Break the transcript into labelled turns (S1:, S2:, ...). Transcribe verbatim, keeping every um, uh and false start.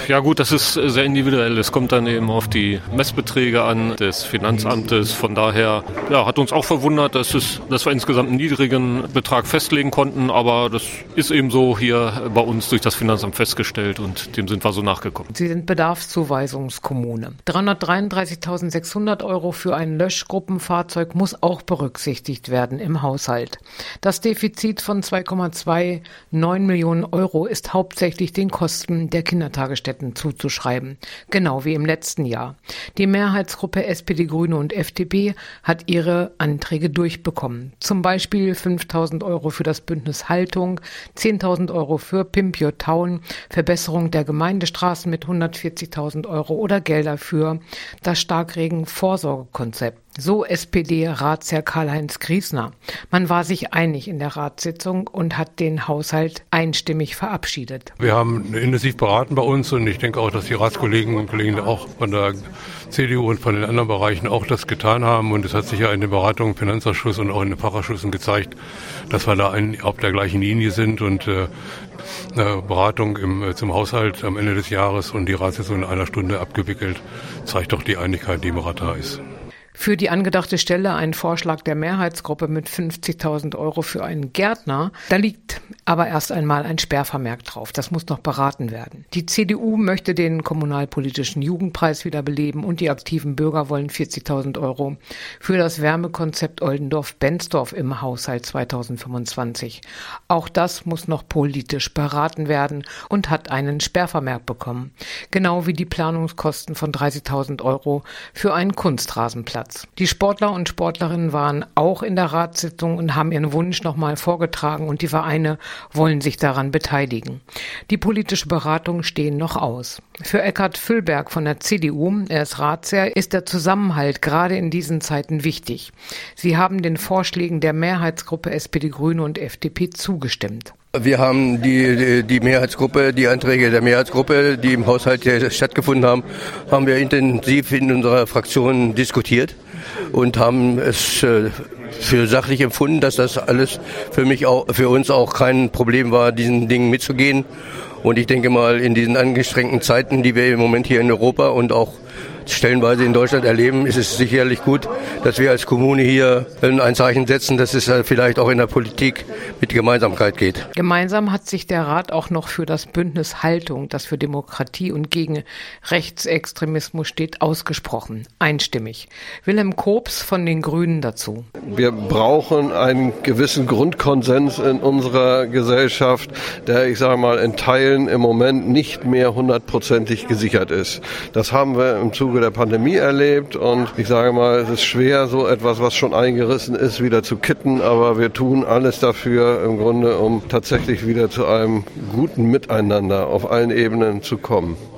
S1: Ja gut, das ist sehr individuell. Es kommt dann eben auf die Messbeträge an des Finanzamtes. Von daher ja, hat uns auch verwundert, dass, es, dass wir insgesamt einen niedrigen Betrag festlegen konnten. Aber das ist eben so hier bei uns durch das Finanzamt festgestellt und dem sind wir so nachgekommen.
S2: Sie sind Bedarfszuweisungskommune. dreihundertdreiunddreißigtausendsechshundert Euro für ein Löschgruppenfahrzeug muss auch berücksichtigt werden im Haushalt. Das Defizit von zwei Komma neunundzwanzig Millionen Euro ist hauptsächlich den Kosten der Kindertagesstätten zuzuschreiben, genau wie im letzten Jahr. Die Mehrheitsgruppe S P D, Grüne und F D P hat ihre Anträge durchbekommen. Zum Beispiel fünftausend Euro für das Bündnis Haltung, zehntausend Euro für Pimpio Town, Verbesserung der Gemeindestraßen mit hundertvierzigtausend Euro oder Gelder für das Starkregen-Vorsorgekonzept. So S P D-Ratsherr Karl-Heinz Griesner. Man war sich einig in der Ratssitzung und hat den Haushalt einstimmig verabschiedet.
S3: Wir haben intensiv beraten bei uns und ich denke auch, dass die Ratskollegen und Kollegen auch von der C D U und von den anderen Bereichen auch das getan haben. Und es hat sich ja in den Beratungen im Finanzausschuss und auch in den Fachausschüssen gezeigt, dass wir da ein, auf der gleichen Linie sind und äh, eine Beratung im, zum Haushalt am Ende des Jahres und die Ratssitzung in einer Stunde abgewickelt, zeigt doch die Einigkeit, die im Rat da ist.
S2: Für die angedachte Stelle ein Vorschlag der Mehrheitsgruppe mit fünfzigtausend Euro für einen Gärtner. Da liegt aber erst einmal ein Sperrvermerk drauf. Das muss noch beraten werden. Die C D U möchte den kommunalpolitischen Jugendpreis wiederbeleben und die aktiven Bürger wollen vierzigtausend Euro für das Wärmekonzept Oldendorf-Benzdorf im Haushalt zweitausendfünfundzwanzig. Auch das muss noch politisch beraten werden und hat einen Sperrvermerk bekommen. Genau wie die Planungskosten von dreißigtausend Euro für einen Kunstrasenplatz. Die Sportler und Sportlerinnen waren auch in der Ratssitzung und haben ihren Wunsch nochmal vorgetragen und die Vereine wollen sich daran beteiligen. Die politische Beratungen stehen noch aus. Für Eckhard Füllberg von der C D U, er ist Ratsherr, ist der Zusammenhalt gerade in diesen Zeiten wichtig. Sie haben den Vorschlägen der Mehrheitsgruppe S P D, Grüne und F D P zugestimmt.
S4: Wir haben die, die Mehrheitsgruppe, die Anträge der Mehrheitsgruppe, die im Haushalt stattgefunden haben, haben wir intensiv in unserer Fraktion diskutiert und haben es für sachlich empfunden, dass das alles für mich auch, für uns auch kein Problem war, diesen Dingen mitzugehen. Und ich denke mal, in diesen angestrengten Zeiten, die wir im Moment hier in Europa und auch stellenweise in Deutschland erleben, ist es sicherlich gut, dass wir als Kommune hier ein Zeichen setzen, dass es vielleicht auch in der Politik mit Gemeinsamkeit geht.
S2: Gemeinsam hat sich der Rat auch noch für das Bündnis Haltung, das für Demokratie und gegen Rechtsextremismus steht, ausgesprochen. Einstimmig. Wilhelm Koops von den Grünen dazu.
S5: Wir brauchen einen gewissen Grundkonsens in unserer Gesellschaft, der, ich sage mal, in Teilen im Moment nicht mehr hundertprozentig gesichert ist. Das haben wir im Zuge der Pandemie erlebt und ich sage mal, es ist schwer, so etwas, was schon eingerissen ist, wieder zu kitten, aber wir tun alles dafür im Grunde, um tatsächlich wieder zu einem guten Miteinander auf allen Ebenen zu kommen.